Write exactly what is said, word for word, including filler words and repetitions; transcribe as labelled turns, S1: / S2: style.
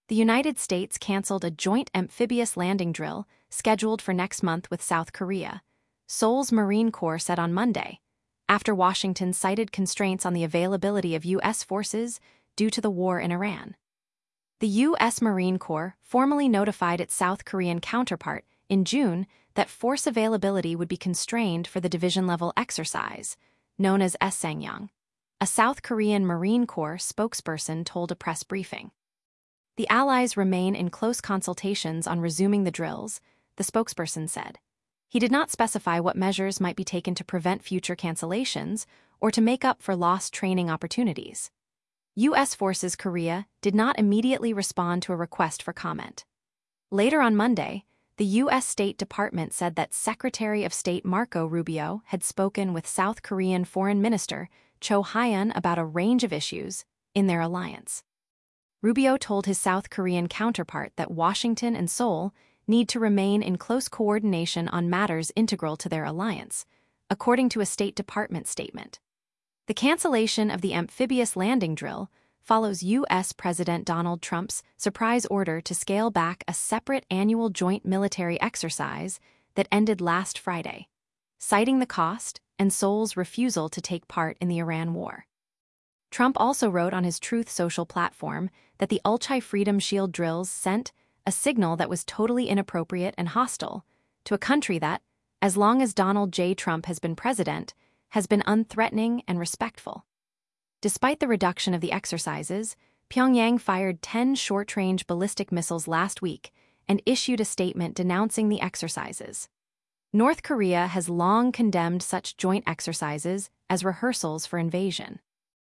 S1: The United States canceled a joint amphibious landing drill scheduled for next month with South Korea, Seoul's Marine Corps said on Monday, after Washington cited constraints on the availability of U S forces due to the war in Iran. The U S Marine Corps formally notified its South Korean counterpart in June that force availability would be constrained for the division-level exercise, known as Ssangyong, a South Korean Marine Corps spokesperson told a press briefing. The allies remain in close consultations on resuming the drills, the spokesperson said. He did not specify what measures might be taken to prevent future cancellations or to make up for lost training opportunities. U S Forces Korea did not immediately respond to a request for comment. Later on Monday, the U S State Department said that Secretary of State Marco Rubio had spoken with South Korean Foreign Minister Cho Hae-in about a range of issues in their alliance. Rubio told his South Korean counterpart that Washington and Seoul need to remain in close coordination on matters integral to their alliance, according to a State Department statement. The cancellation of the amphibious landing drill follows U S President Donald Trump's surprise order to scale back a separate annual joint military exercise that ended last Friday, citing the cost and Seoul's refusal to take part in the Iran war. Trump also wrote on his Truth Social platform that the Ulchi Freedom Shield drills sent a signal that was totally inappropriate and hostile to a country that, as long as Donald J. Trump has been president, has been unthreatening and respectful. Despite the reduction of the exercises, Pyongyang fired ten short-range ballistic missiles last week and issued a statement denouncing the exercises. North Korea has long condemned such joint exercises as rehearsals for invasion.